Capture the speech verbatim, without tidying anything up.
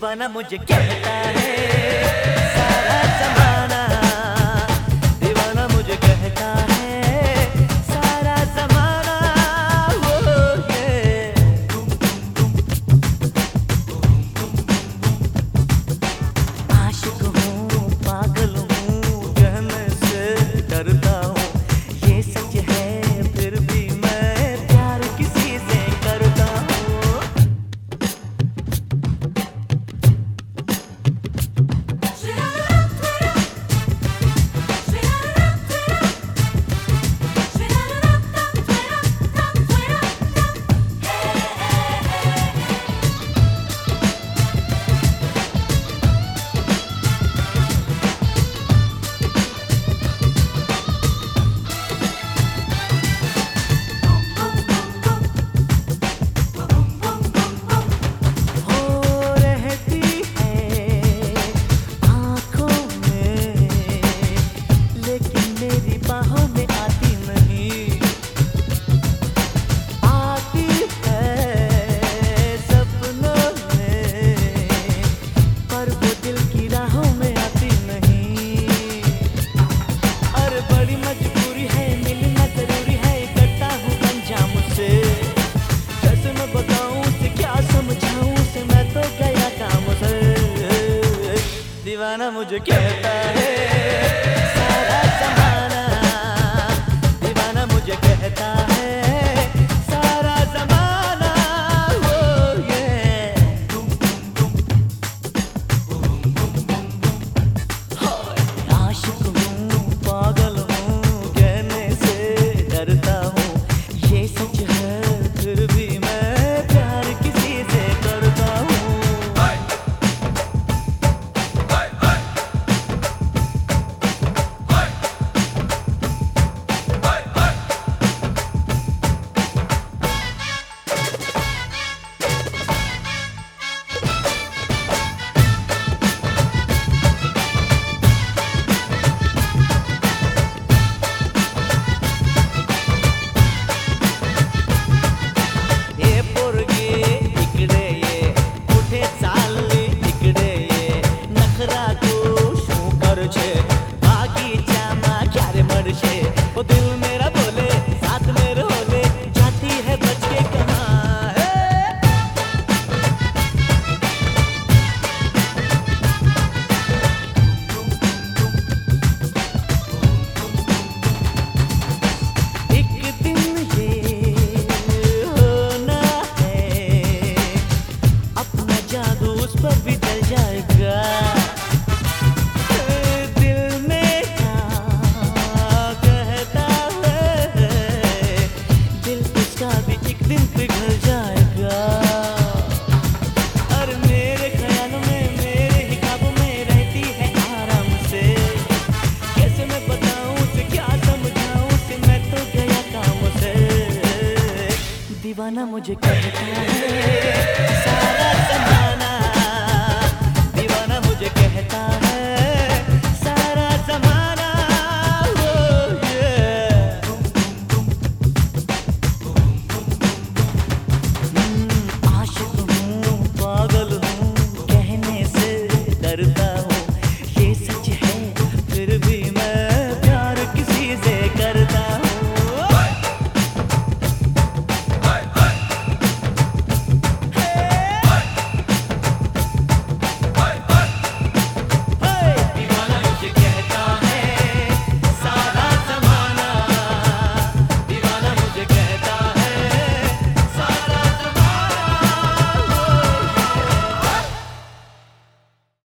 दीवाना मुझे कहता है सारा जमाना, दीवाना मुझे कहता है सारा जमाना। वो ये आशिक हूँ, पागल हूँ, कहने से डरता हूँ, ये सच है फिर भी मैं प्यार किसी से करता हूँ। दीवाना मुझे कहता है सारा जमाना, दीवाना मुझे कहता है सारा जमाना। वो ये आशिक हूँ, पागल हूँ, कहने से डरता हूँ, ये सच है फिर भी मैं प्यार किसी से करता हूँ। वो दिल मेरा बोले साथ मेरे होले, जाती है बच के कहाँ है। एक दिन ये होना है, अपना जादू उस पर भी चल जाएगा। दीवाना मुझे कहता है सारा